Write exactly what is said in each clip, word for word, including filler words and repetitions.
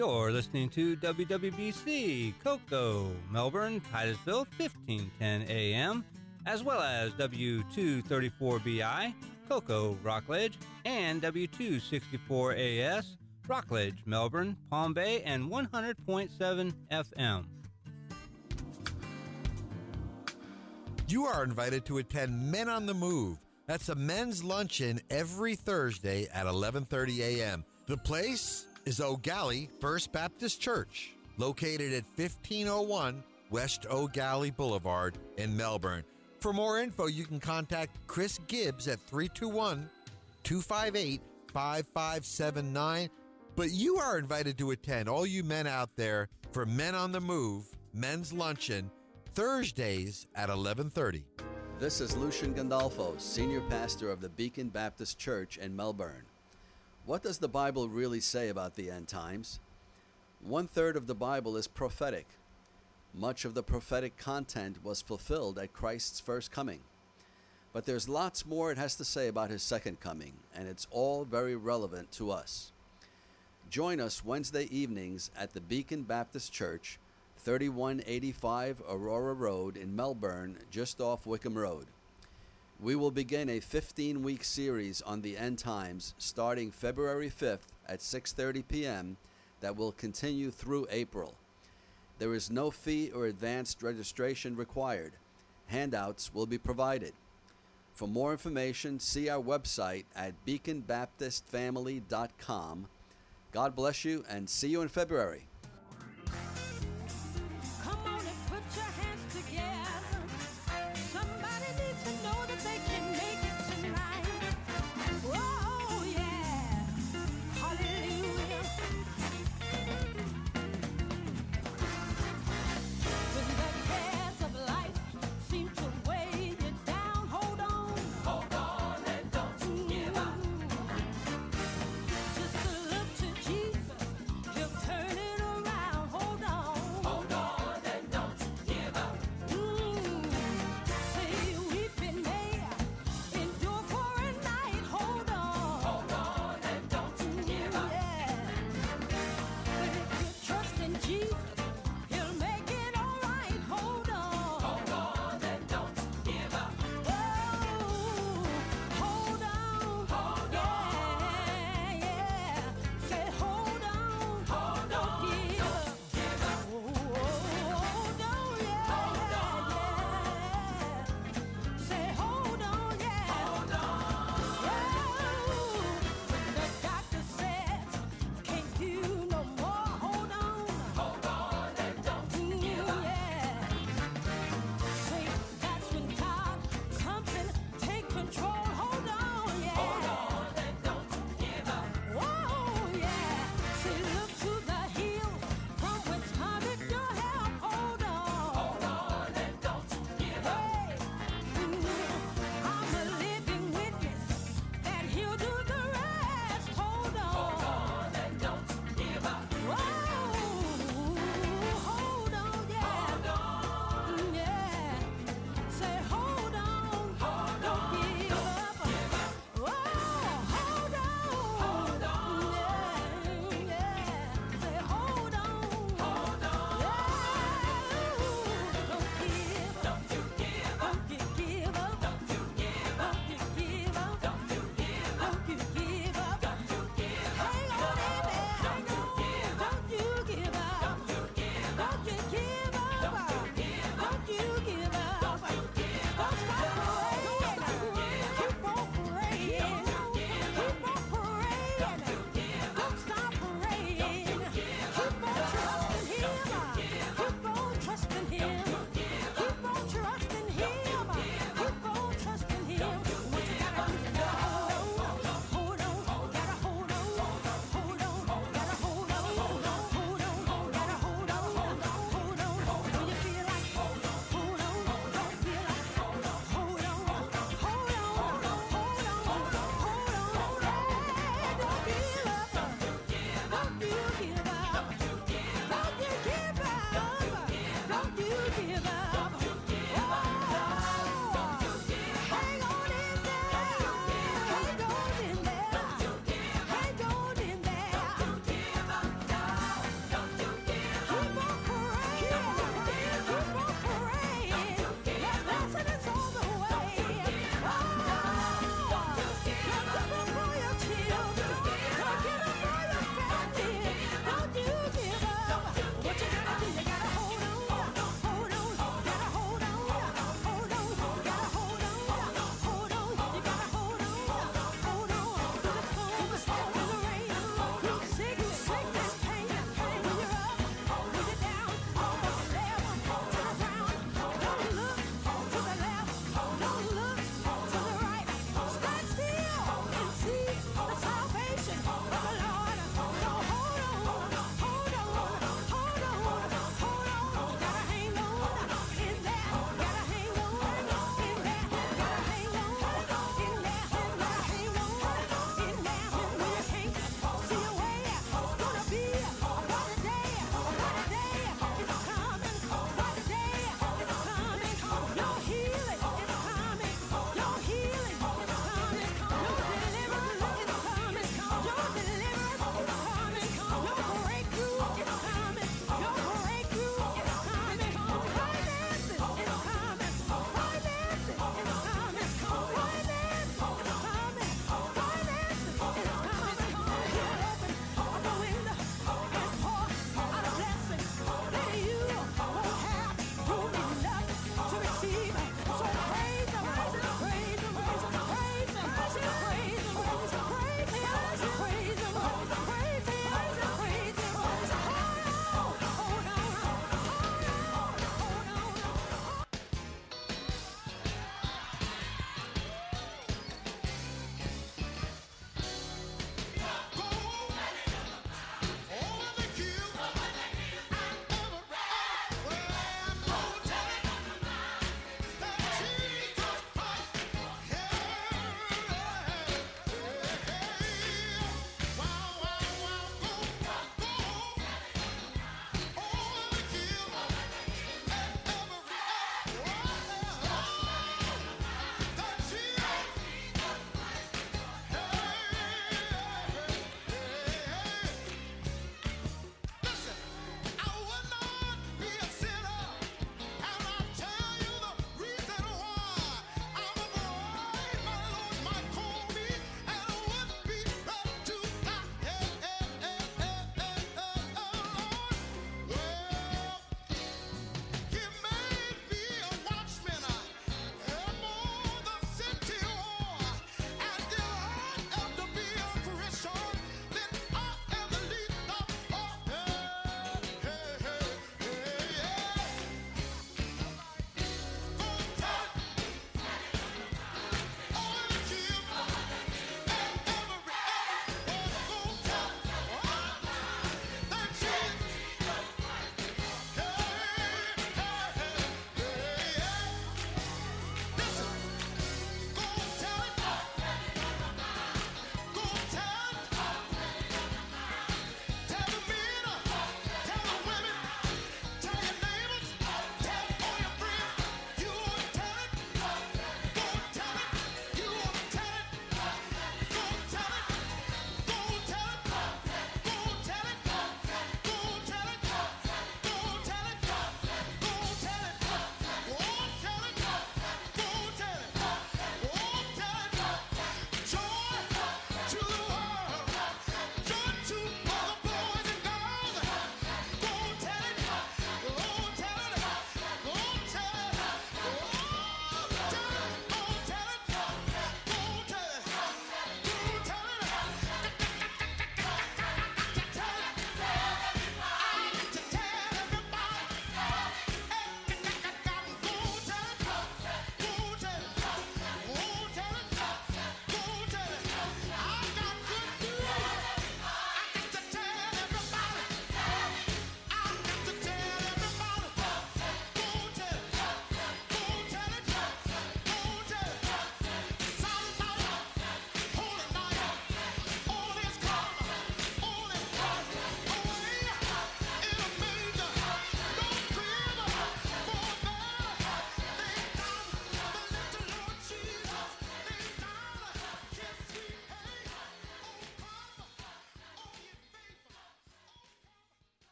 You're listening to W W B C, Cocoa, Melbourne, Titusville, fifteen ten A M, as well as W two thirty-four B I, Cocoa, Rockledge, and W two sixty-four A S, Rockledge, Melbourne, Palm Bay, and one hundred point seven F M. You are invited to attend Men on the Move. That's a men's luncheon every Thursday at eleven thirty A M. The place is O'Galley First Baptist Church, located at fifteen oh one West O'Galley Boulevard in Melbourne. For more info, you can contact Chris Gibbs at three two one, two five eight, five five seven nine. But you are invited to attend, all you men out there, for Men on the Move, Men's Luncheon, Thursdays at eleven thirty. This is Lucian Gandolfo, Senior Pastor of the Beacon Baptist Church in Melbourne. What does the Bible really say about the end times? One third of the Bible is prophetic. Much of the prophetic content was fulfilled at Christ's first coming. But there's lots more it has to say about his second coming, and it's all very relevant to us. Join us Wednesday evenings at the Beacon Baptist Church, thirty-one eighty-five Aurora Road in Melbourne, just off Wickham Road. We will begin a fifteen-week series on the end times starting February fifth at six thirty P M that will continue through April. There is no fee or advanced registration required. Handouts will be provided. For more information, see our website at beacon baptist family dot com. God bless you, and see you in February. Turn it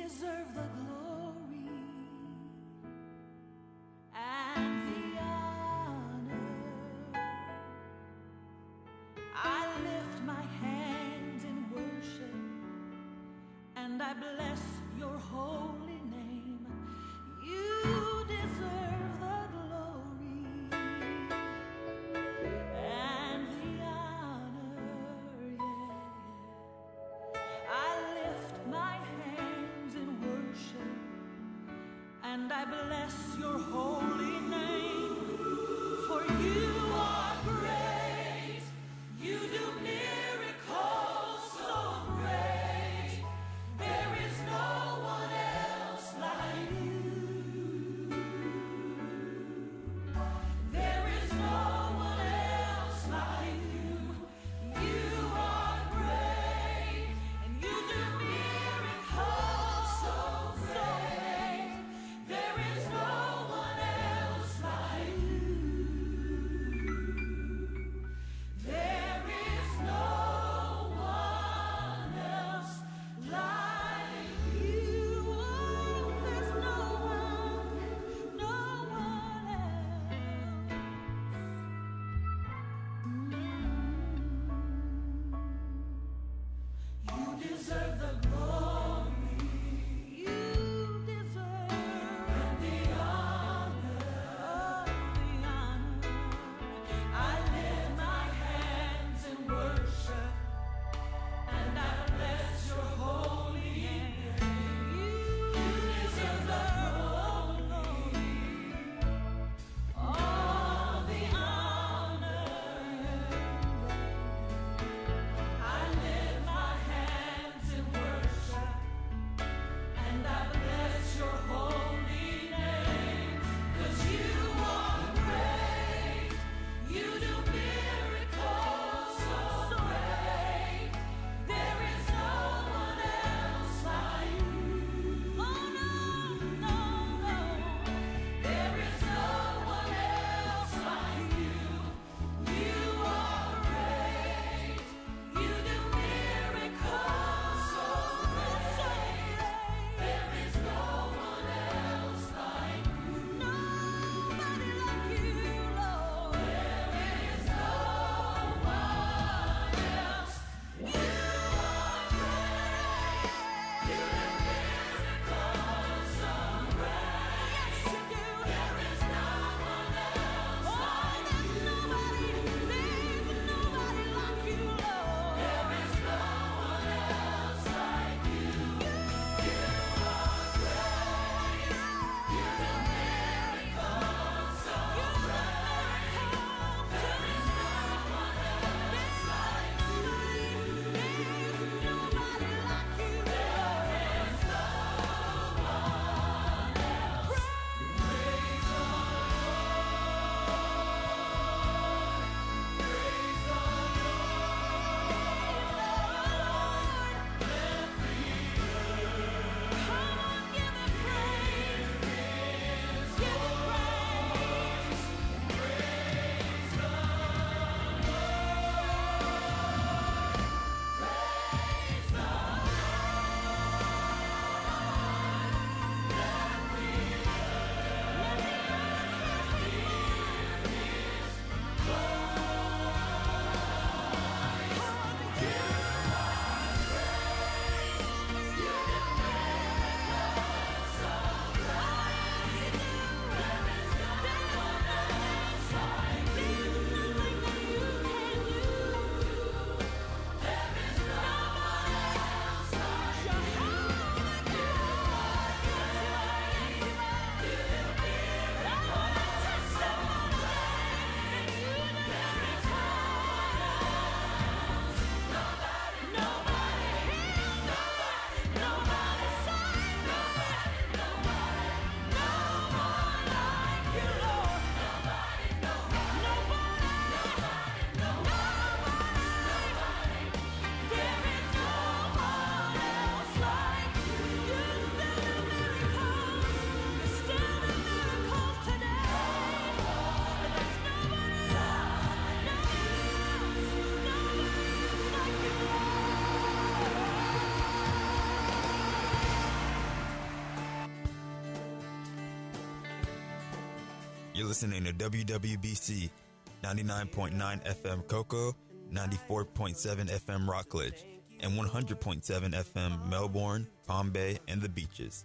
deserve the glory and the honor. I lift my hands in worship and I bless your holy name. You deserve the glory and the honor, yeah. I lift my hands in worship and I bless your holy name. For you are great, you do miracles so great. There is no one else like you. There is no one else like you. You are great, and you do miracles so, so great. There is no one else like you. There is You're listening to W W B C, ninety-nine point nine F M Cocoa, ninety-four point seven F M Rockledge, and one hundred point seven F M Melbourne, Palm Bay, and the Beaches.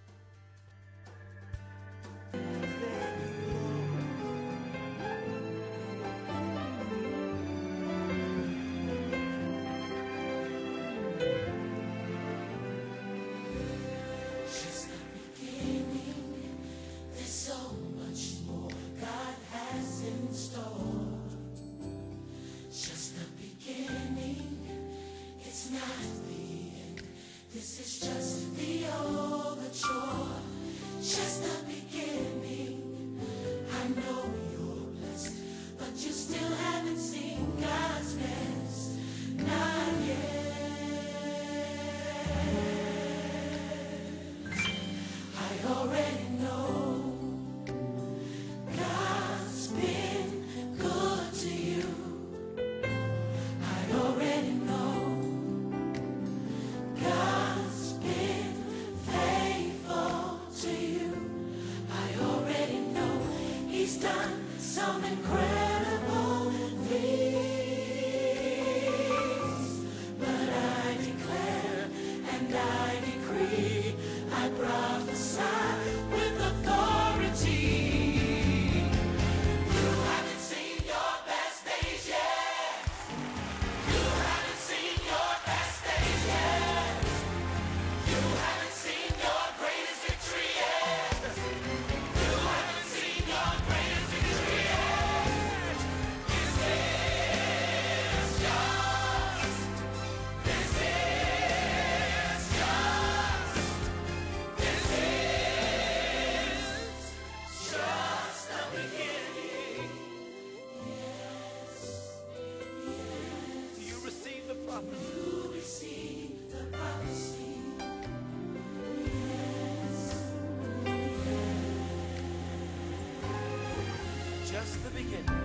Just the beginning.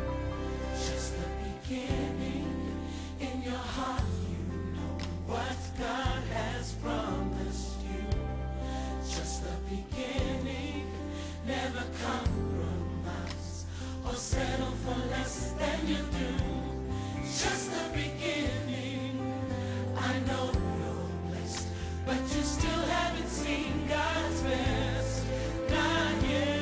Just the beginning. In your heart, you know what God has promised you. Just the beginning. Never compromise or settle for less than you do. Just the beginning. I know you're blessed, but you still haven't seen God's best. Not yet.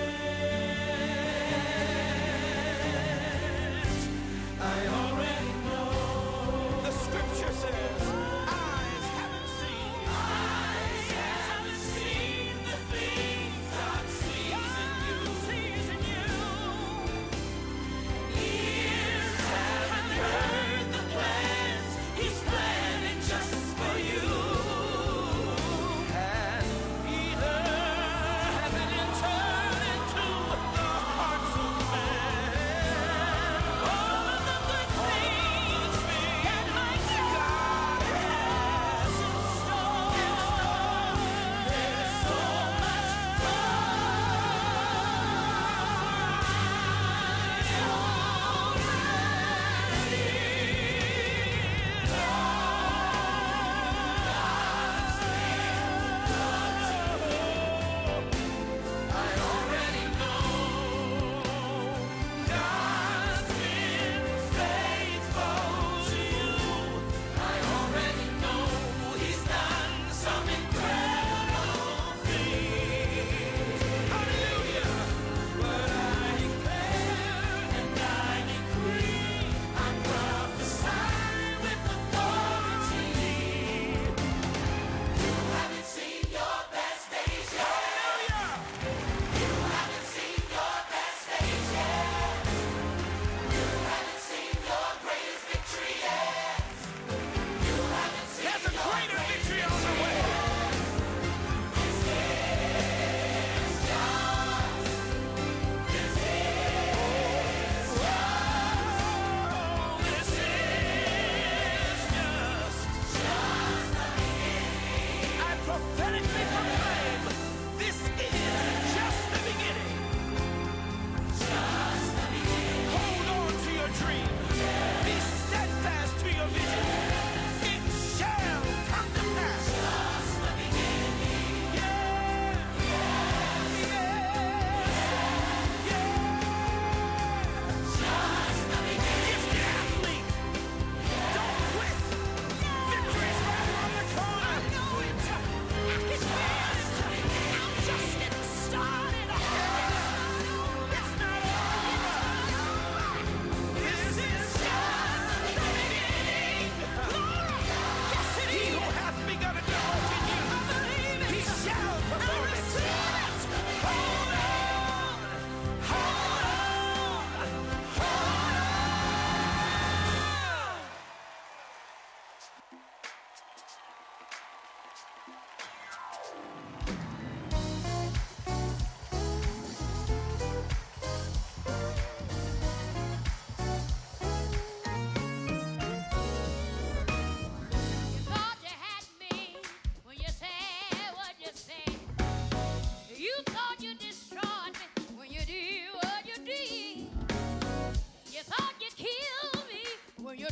I already know. The scripture says, eyes haven't seen. Eyes haven't seen the things God sees in you. Sees in you. Ears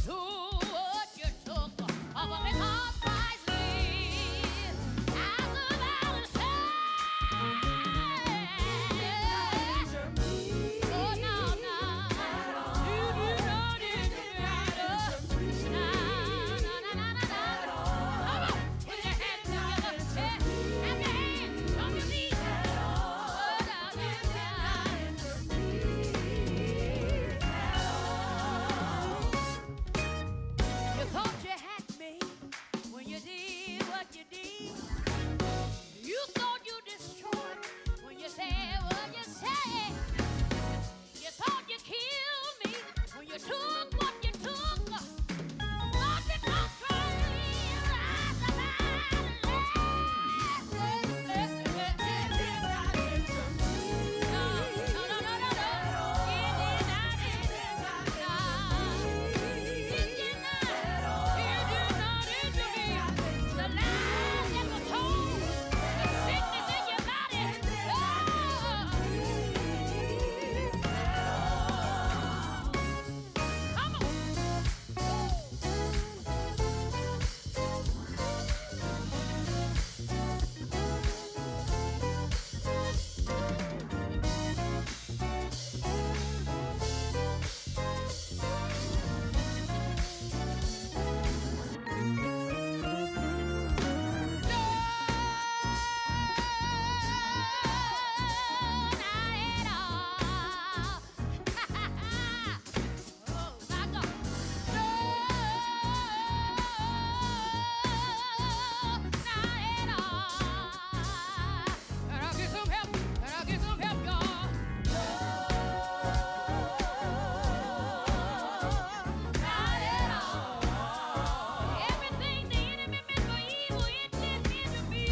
what you took of a because wisely as a valentine. Oh, no, no. You do not matter. No, no, no, no, no, no. Come on, put your hands together. Hey, have your hands on your knees. Oh, no, no, no. You thought you had me when you did what you did. You thought you destroyed when you said what you said. You thought you killed me when you took what you took. But because Christ realized the No, no, no, no, no, no. It did not end. No. It did not. It did not injure me. The lies that were told, the sickness in your body. Oh. Come on. Everything the enemy meant for evil, it didn't mean to be.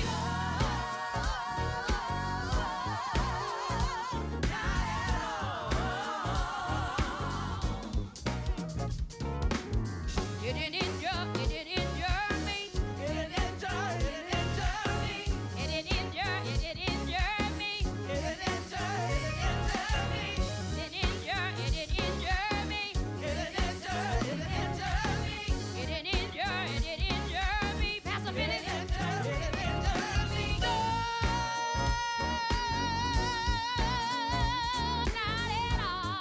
It didn't injure, it didn't injure me. It didn't injure, it didn't injure me. It didn't injure, it didn't injure me. It didn't injure, it didn't injure me. Didn't injure, it didn't injure me. It didn't injure, it didn't injure me. It didn't injure, it didn't injure me. Pastor Billy. It didn't injure, it didn't injure me. No, not at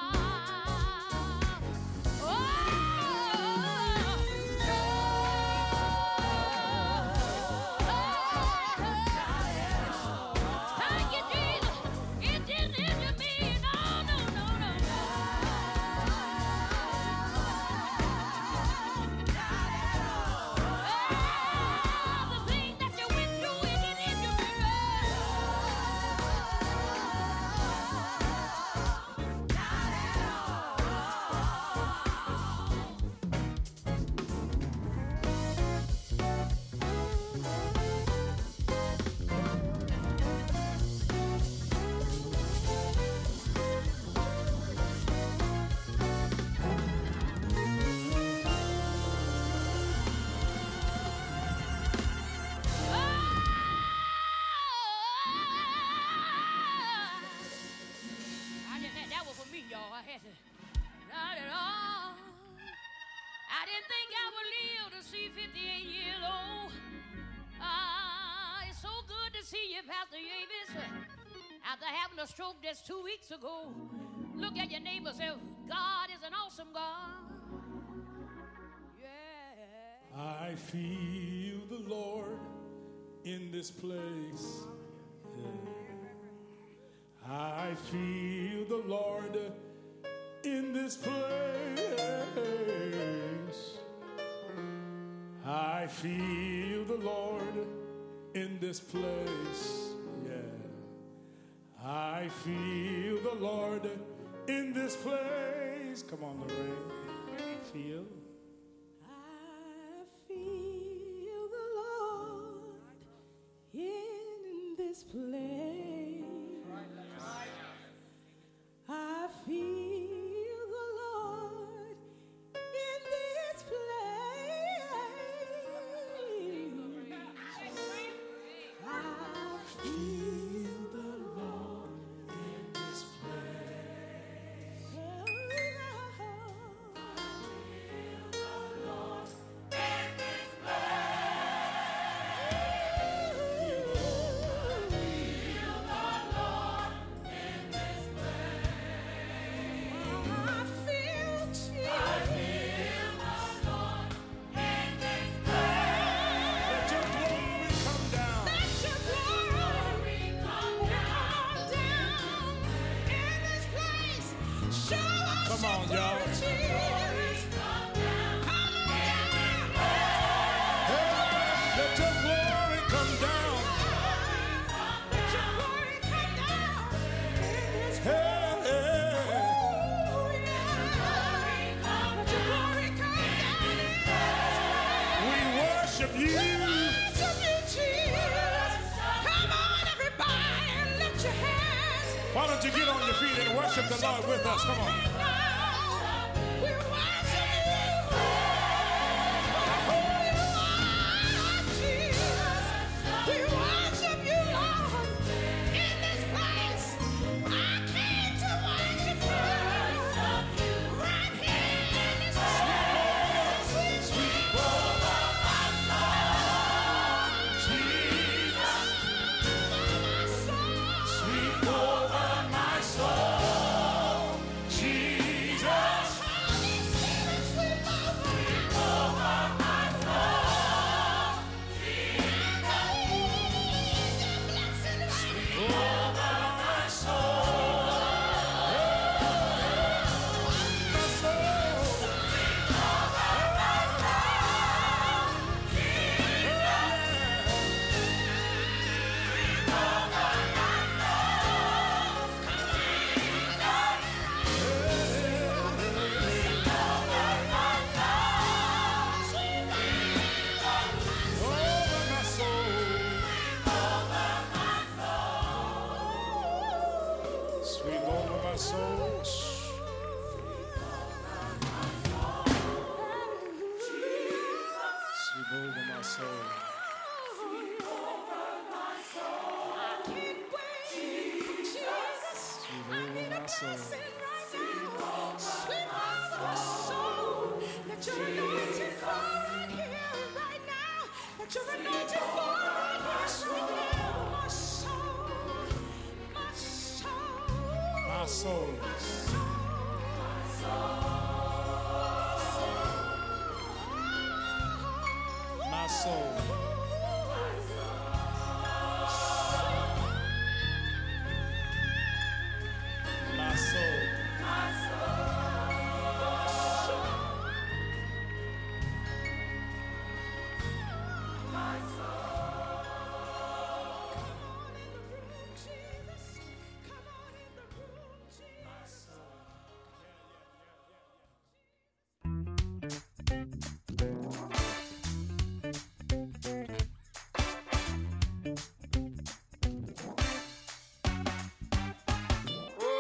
all. Oh, thank you, Jesus. It didn't injure me. No, no, no, no, no. The thing that you went through, it didn't injure me. I didn't, that, that was for me, y'all. I had to, not at all. I didn't think I would live to see fifty-eight years old. Ah, it's so good to see you, Pastor Davis. After having a stroke just two weeks ago, look at your neighbor and say, God is an awesome God. Yeah. I feel the Lord in this place. I feel the Lord in this place. I feel the Lord in this place. Yeah. I feel the Lord in this place. Come on, Lorraine. I feel. I feel the Lord in this place. I feel the Lord in this place. I feel the Lord in this place. Come on, y'all. Hey, let your glory come down. Hey, we worship you. Why don't you get on your feet and worship the Lord with us? Come on. Sweep over my soul. Sweep over my soul. Sweep over my soul. Let your anointing fall right here, right now. Let your anointing fall right here, right now. My soul, my soul, My soul. My soul.